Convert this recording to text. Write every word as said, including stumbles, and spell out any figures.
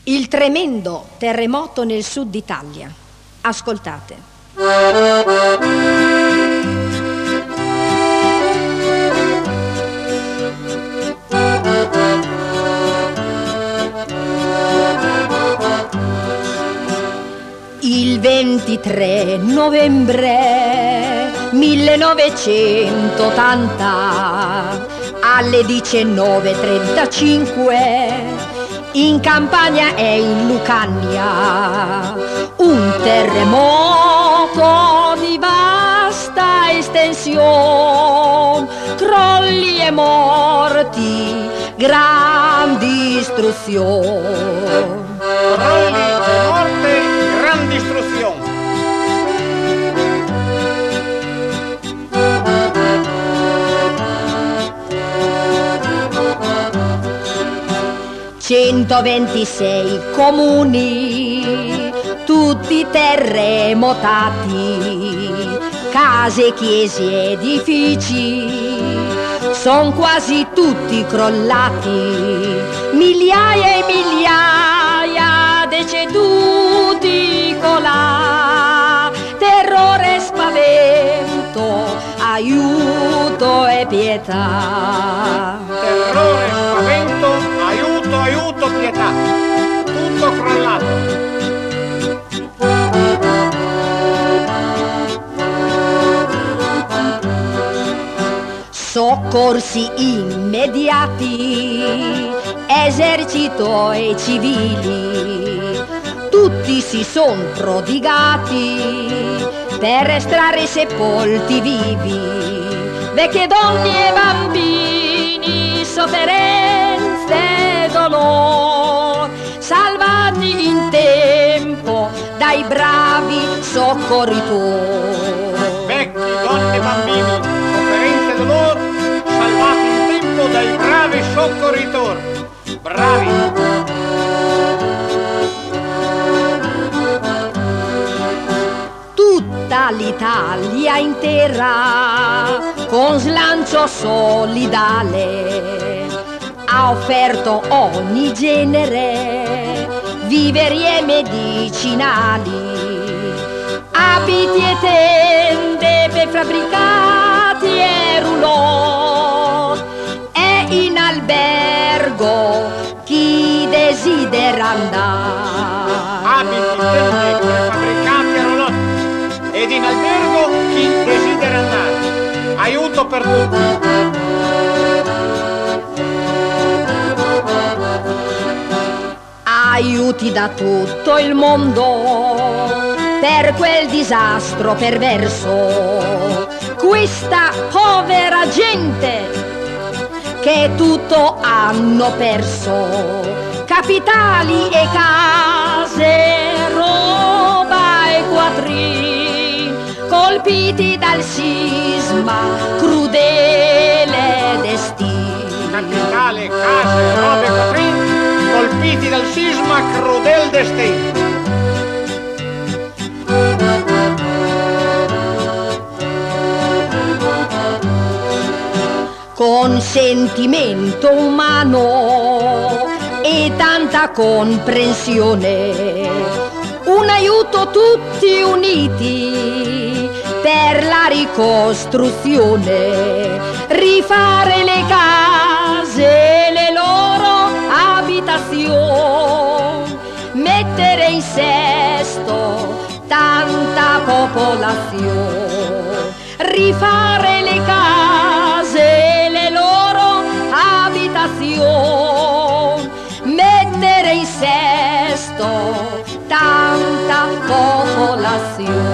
Il tremendo terremoto nel sud d'Italia. Ascoltate. Il ventitré novembre millenovecentottanta alle diciannove e trentacinque in Campania e in Lucania un terremoto di vasta estensione, crolli e morti, gran distruzione. Crolli e morte, gran distruzione. centoventisei comuni, tutti terremotati, case, chiese, edifici, son quasi tutti crollati, migliaia e migliaia deceduti colà, terrore e spavento, aiuto e pietà. Terrore, spavento, aiuto, aiuto, pietà. Tutto crollato. Soccorsi immediati, esercito e civili, tutti si son prodigati per estrarre i sepolti vivi, vecchie donne e bambini, sofferenze e dolor, salvati in tempo dai bravi soccorritori. Vecchi, donne e bambini, sofferenze e dolor, salvati in tempo dai bravi soccorritori. Bravi! Tutta l'Italia intera con slancio solidale ha offerto ogni genere, viveri e medicinali, abiti e tende per fabbricati e roulotte, e in albergo chi desidera andare. Abiti, tende per fabbricati e roulotte, ed in albergo chi desidera andare. Aiuto per tutti. Aiuti da tutto il mondo per quel disastro perverso, questa povera gente che tutto hanno perso, capitali e case, roba e quattrini, colpiti dal sisma, crudele destino. Capitale, case, robe e quattrini, colpiti dal sisma, crudel destino. Con sentimento umano e tanta comprensione, un aiuto tutti uniti per la ricostruzione, rifare le case, le loro abitazioni, mettere in sesto tanta popolazione, rifare le case, le loro abitazioni, mettere in sesto tanta popolazione.